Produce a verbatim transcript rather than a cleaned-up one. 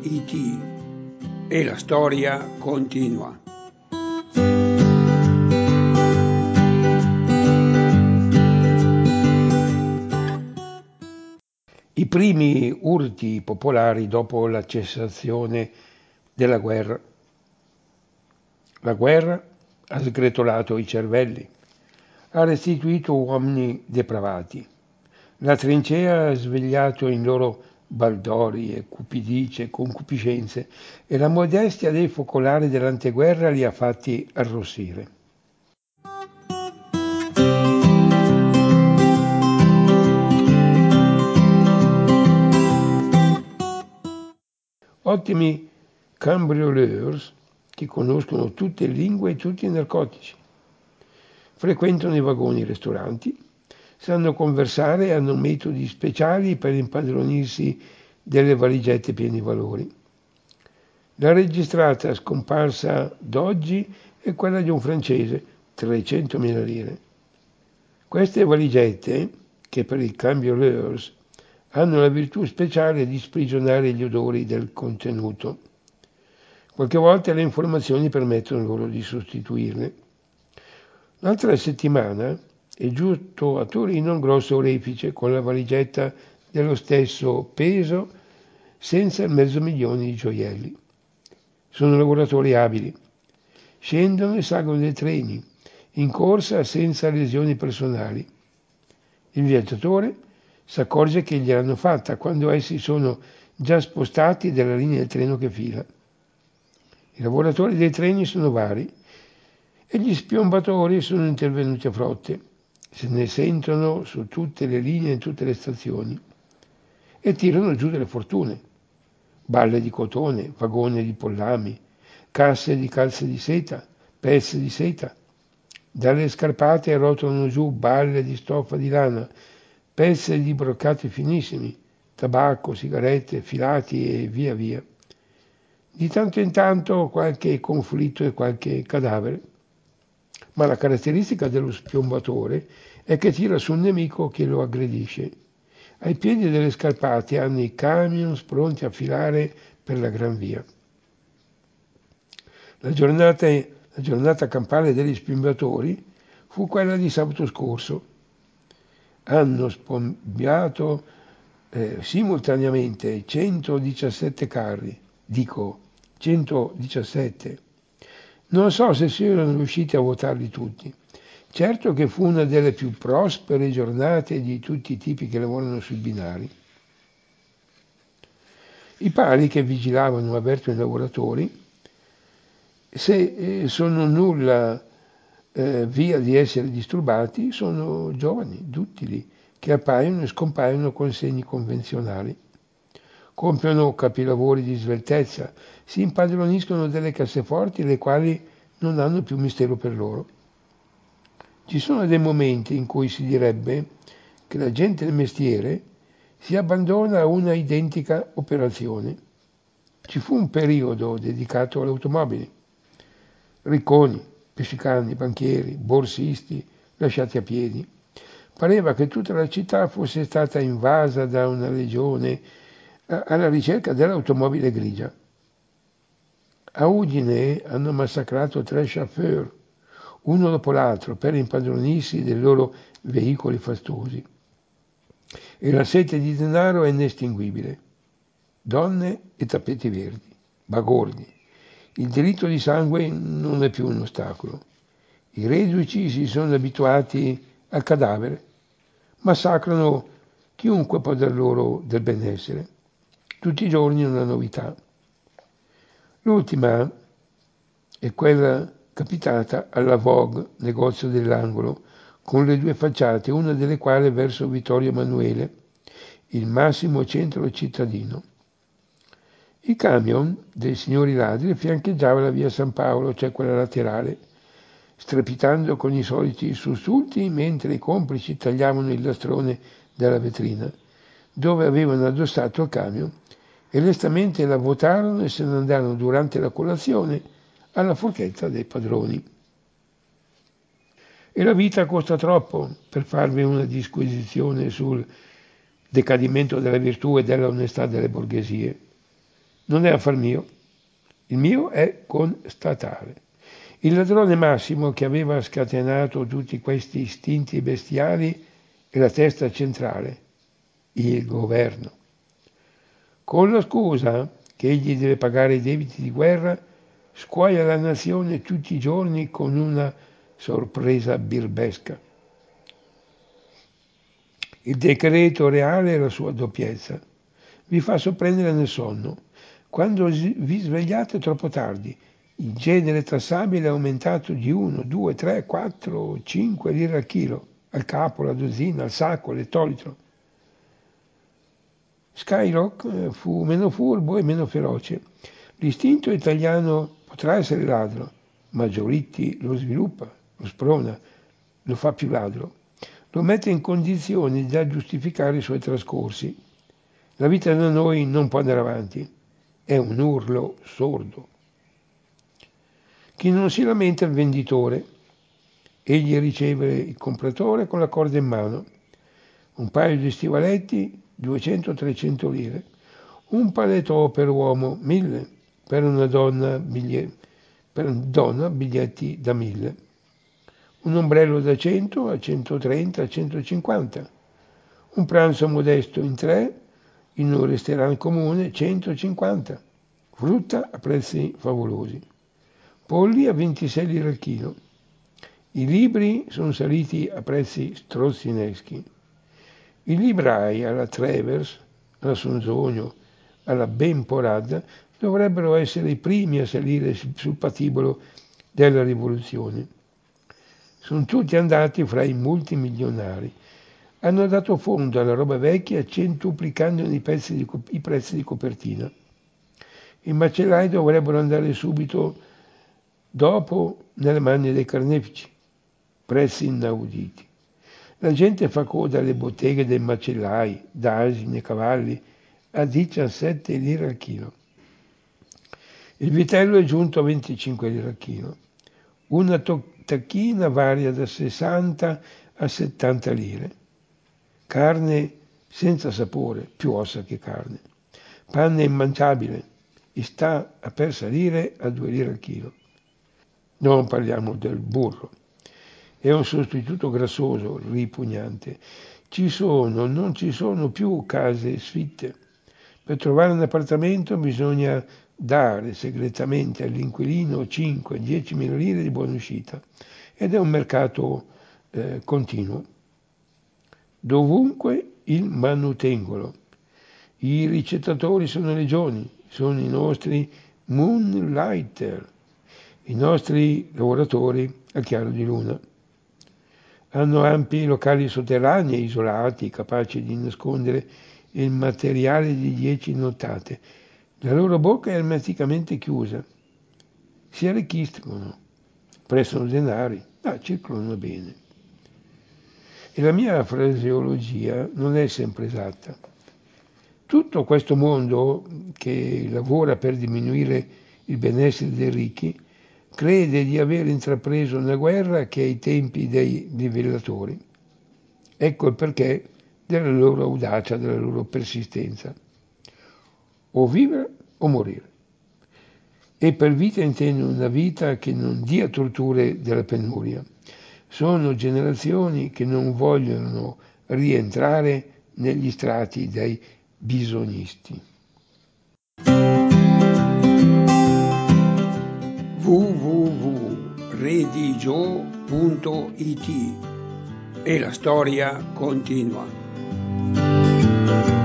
I T e la storia continua. I primi urti popolari dopo la cessazione della guerra. La guerra ha sgretolato i cervelli, ha restituito uomini depravati. La trincea ha svegliato in loro baldorie, cupidicie, concupiscenze e la modestia dei focolari dell'anteguerra li ha fatti arrossire. Ottimi cambrioleurs che conoscono tutte le lingue e tutti i narcotici. Frequentano i vagoni e i ristoranti, sanno conversare e hanno metodi speciali per impadronirsi delle valigette piene di valori. La registrata scomparsa d'oggi è quella di un francese, trecentomila lire. Queste valigette, che per i cambrioleurs hanno la virtù speciale di sprigionare gli odori del contenuto. Qualche volta le informazioni permettono loro di sostituirle. L'altra settimana è giunto a Torino un grosso orefice con la valigetta dello stesso peso senza il mezzo milione di gioielli. Sono lavoratori abili. Scendono e salgono dei treni, in corsa senza lesioni personali. Il viaggiatore si accorge che gliel'hanno fatta quando essi sono già spostati dalla linea del treno che fila. I lavoratori dei treni sono vari e gli spiombatori sono intervenuti a frotte. Se ne sentono su tutte le linee e in tutte le stazioni e tirano giù delle fortune. Balle di cotone, vagoni di pollami, casse di calze di seta, pezzi di seta. Dalle scarpate rotolano giù balle di stoffa di lana, pezzi di broccati finissimi, tabacco, sigarette, filati e via via. Di tanto in tanto qualche conflitto e qualche cadavere. Ma la caratteristica dello spiombatore è che tira su un nemico che lo aggredisce. Ai piedi delle scarpate hanno i camion pronti a filare per la Gran Via. La giornata, la giornata campale degli spiombatori fu quella di sabato scorso. Hanno spiombato eh, simultaneamente centodiciassette carri, dico centodiciassette. Non so se siano riusciti a votarli tutti. Certo che fu una delle più prospere giornate di tutti i tipi che lavorano sui binari. I pali che vigilavano avvertono i lavoratori se eh, sono nulla eh, via di essere disturbati, sono giovani, duttili, che appaiono e scompaiono con segni convenzionali. Compiono capilavori di sveltezza, si impadroniscono delle casseforti le quali non hanno più mistero per loro. Ci sono dei momenti in cui si direbbe che la gente del mestiere si abbandona a una identica operazione. Ci fu un periodo dedicato alle automobili. Ricconi, pescicani, banchieri, borsisti, lasciati a piedi. Pareva che tutta la città fosse stata invasa da una legione alla ricerca dell'automobile grigia. A Udine hanno massacrato tre chauffeur, uno dopo l'altro, per impadronirsi dei loro veicoli fastosi. E la sete di denaro è inestinguibile. Donne e tappeti verdi, bagordi. Il delitto di sangue non è più un ostacolo. I reduci si sono abituati al cadavere, massacrano chiunque può dar loro del benessere. Tutti i giorni una novità. L'ultima è quella capitata alla Vogue, negozio dell'angolo, con le due facciate, una delle quali verso Vittorio Emanuele, il massimo centro cittadino. Il camion dei signori ladri fiancheggiava la via San Paolo, cioè quella laterale, strepitando con i soliti sussulti mentre i complici tagliavano il lastrone della vetrina, dove avevano addossato il camion, e lestamente la votarono e se ne andarono durante la colazione alla forchetta dei padroni. E la vita costa troppo per farvi una disquisizione sul decadimento della virtù e della onestà delle borghesie. non è affar mio, il mio è constatare. Il ladrone massimo che aveva scatenato tutti questi istinti bestiali è la testa centrale, il governo. Con la scusa che egli deve pagare i debiti di guerra, scuoia la nazione tutti i giorni con una sorpresa birbesca. Il decreto reale è la sua doppiezza. Vi fa sorprendere nel sonno. Quando vi svegliate è troppo tardi. Il genere tassabile è aumentato di uno, due, tre, quattro, cinque lire al chilo, al capo, alla dozzina, al sacco, all'ettolitro. Skyrock fu meno furbo e meno feroce. L'istinto italiano potrà essere ladro, ma Giolitti lo sviluppa, lo sprona, lo fa più ladro. Lo mette in condizioni da giustificare i suoi trascorsi. La vita da noi non può andare avanti, è un urlo sordo. Chi non si lamenta è il venditore. Egli riceve il compratore con la corda in mano. Un paio di stivaletti, duecento trecento lire. Un paletò per uomo, mille. Per una donna, biglietti, per una donna biglietti da mille. Un ombrello da cento a centotrenta a centocinquanta. Un pranzo modesto in tre, in un ristorante comune centocinquanta. Frutta a prezzi favolosi. Polli a ventisei lire al chilo. I libri sono saliti a prezzi strozzineschi. I librai alla Travers, alla Sonzogno, alla Benporad dovrebbero essere i primi a salire sul patibolo della rivoluzione. Sono tutti andati fra i multimilionari. Hanno dato fondo alla roba vecchia centuplicandone i, pezzi di, i prezzi di copertina. I macellai dovrebbero andare subito dopo nelle mani dei carnefici. Prezzi inauditi. La gente fa coda alle botteghe dei macellai, da asini e cavalli, a diciassette lire al chilo. Il vitello è giunto a venticinque lire al chilo. Una to- tacchina varia da sessanta a settanta lire. Carne senza sapore, più ossa che carne. Panne immangiabile e sta a per salire a due lire al chilo. Non parliamo del burro. È un sostituto grassoso, ripugnante. Ci sono, non ci sono più case sfitte. Per trovare un appartamento bisogna dare segretamente all'inquilino cinque dieci mila lire di buona uscita ed è un mercato eh, continuo. Dovunque il manutengolo. I ricettatori sono legioni, sono i nostri moonlighter, i nostri lavoratori a chiaro di luna. Hanno ampi locali sotterranei isolati, capaci di nascondere il materiale di dieci nottate. La loro bocca è ermeticamente chiusa. Si arricchiscono, prestano denari, ma circolano bene. E la mia fraseologia non è sempre esatta. Tutto questo mondo che lavora per diminuire il benessere dei ricchi crede di aver intrapreso una guerra che è ai tempi dei livellatori. Ecco il perché della loro audacia, della loro persistenza. O vivere o morire. E per vita intendo una vita che non dia torture della penuria. Sono generazioni che non vogliono rientrare negli strati dei bisognisti. w w w punto redigio punto it E la storia continua.